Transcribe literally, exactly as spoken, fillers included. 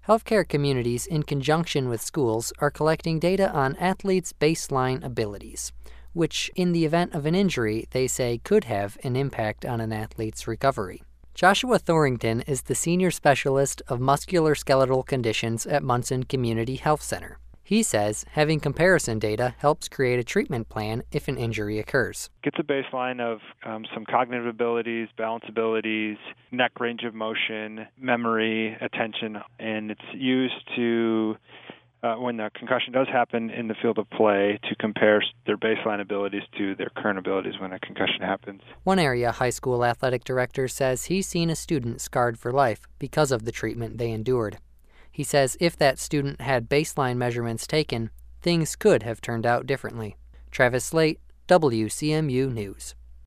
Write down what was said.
Healthcare communities, in conjunction with schools, are collecting data on athletes' baseline abilities, which, in the event of an injury, they say could have an impact on an athlete's recovery. Joshua Thorington is the Senior Specialist of Musculoskeletal Conditions at Munson Community Health Center. He says having comparison data helps create a treatment plan if an injury occurs. It's a baseline of um, some cognitive abilities, balance abilities, neck range of motion, memory, attention, and it's used to, uh, when the concussion does happen in the field of play, to compare their baseline abilities to their current abilities when a concussion happens. One area high school athletic director says he's seen a student scarred for life because of the treatment they endured. He says if that student had baseline measurements taken, things could have turned out differently. Travis Slate, W C M U News.